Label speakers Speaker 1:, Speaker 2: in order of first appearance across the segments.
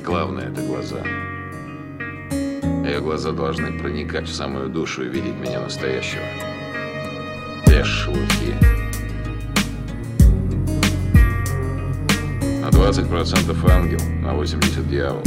Speaker 1: главное — это глаза. Ее глаза должны проникать в самую душу и видеть меня настоящего. Без шелухи. На 20% ангел, на 80% дьявол.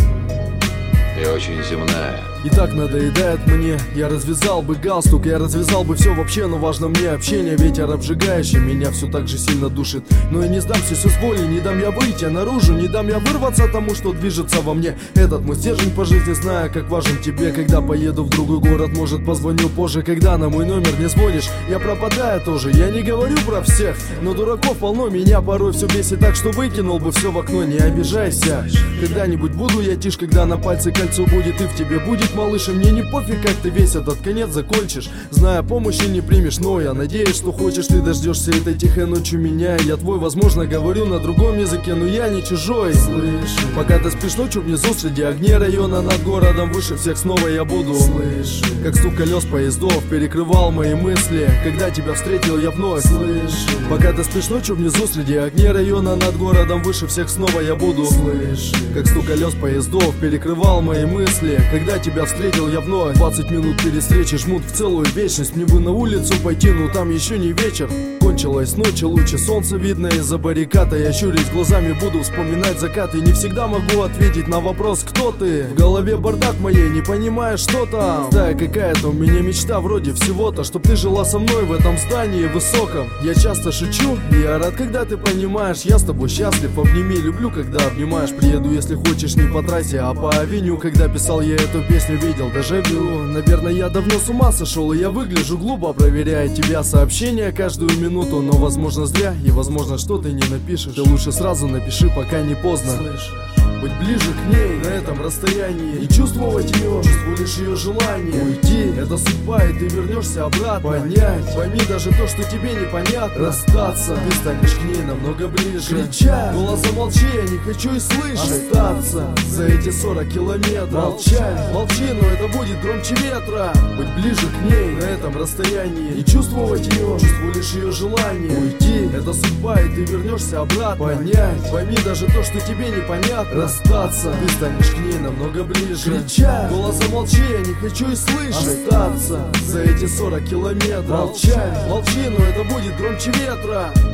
Speaker 1: И очень земная.
Speaker 2: И так надоедает мне. Я развязал бы галстук, я развязал бы все вообще, но важно мне общение. Ветер обжигающий меня все так же сильно душит. Но я не сдамся все с воли, не дам я выйти наружу, не дам я вырваться тому, что движется во мне. Этот мой стержень по жизни, знаю, как важен тебе. Когда поеду в другой город, может позвоню позже. Когда на мой номер не звонишь, я пропадаю тоже. Я не говорю про всех, но дураков полно. Меня порой все бесит так, что выкинул бы все в окно. Не обижайся, когда-нибудь буду я тишь, когда на пальце кольцо будет и в тебе будет малыш. И мне не пофиг, как ты весь этот конец закончишь, зная, помощи не примешь. Но я надеюсь, что хочешь, ты дождешься этой тихой ночью меня. Я твой, возможно, говорю на другом языке, но я не чужой. Слышь, пока ты спишь ночью внизу, среди огней района над городом, выше всех снова я буду. Слышь, как стук колес поездов перекрывал мои мысли, когда тебя встретил я вновь. Слышь, пока ты спишь ночью внизу, среди огней района над городом, выше всех снова я буду. Слышь, как стук колес поездов перекрывал мои мысли, когда тебя встретил я вновь. 20 минут перед встречей жмут в целую вечность. Мне бы на улицу пойти, но там еще не вечер. Кончилась ночь, лучи солнца видно из-за баррикад. Я щурясь глазами буду вспоминать закат. И не всегда могу ответить на вопрос, кто ты. В голове бардак моей, не понимаешь, что там. Да, какая-то у меня мечта вроде всего-то, чтоб ты жила со мной в этом здании высоком. Я часто шучу, я рад, когда ты понимаешь. Я с тобой счастлив, обними, люблю, когда обнимаешь. Приеду, если хочешь, не по трассе, а по авеню. Когда писал я эту песню, видел дежавю. Наверное, я давно с ума сошел, и я выгляжу глупо, проверяя тебя сообщения каждую минуту. Но возможно зря, и возможно, что ты не напишешь. Ты лучше сразу напиши, пока не поздно. Слышишь? Быть ближе к ней на этом расстоянии и чувствовать ее, чувствуешь ее желание. Уйти — это судьба, и ты вернешься обратно. Понять, пойми даже то, что тебе непонятно. Расстаться, ты станешь к ней намного ближе. Кричать, голос замолчи, я не хочу и слышать. Остаться за эти 40 километров. Молчать, молчи, но это будет громче ветра. Быть ближе к ней на этом расстоянии и чувствовать ее, чувствуешь ее желание. Уйти — это судьба, и ты вернешься обратно. Понять, пойми даже то, что тебе непонятно. Остаться, ты станешь к ней намного ближе. Кричать, голос замолчи, я не хочу и слышать. Остаться за эти 40 километров. Молчать, молчи, но это будет громче ветра.